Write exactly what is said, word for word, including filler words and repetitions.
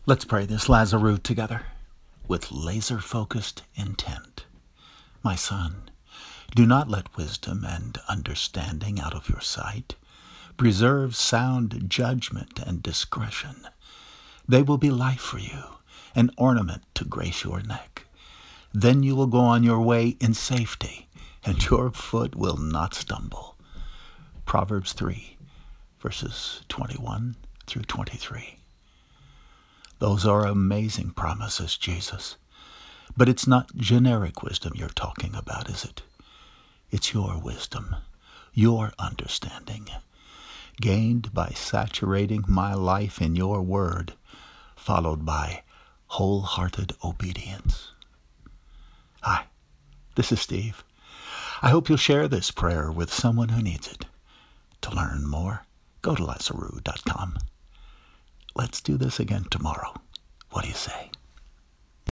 Let's pray this Lazarus together with laser-focused intent. My son, do not let wisdom and understanding out of your sight. Preserve sound judgment and discretion. They will be life for you, an ornament to grace your neck. Then you will go on your way in safety, and your foot will not stumble. Proverbs three, verses twenty-one through twenty-three. Those are amazing promises, Jesus. But it's not generic wisdom you're talking about, is it? It's your wisdom, your understanding, gained by saturating my life in your word, followed by wholehearted obedience. Hi, this is Steve. I hope you'll share this prayer with someone who needs it. To learn more, go to lazarus dot com. Let's do this again tomorrow. What do you say?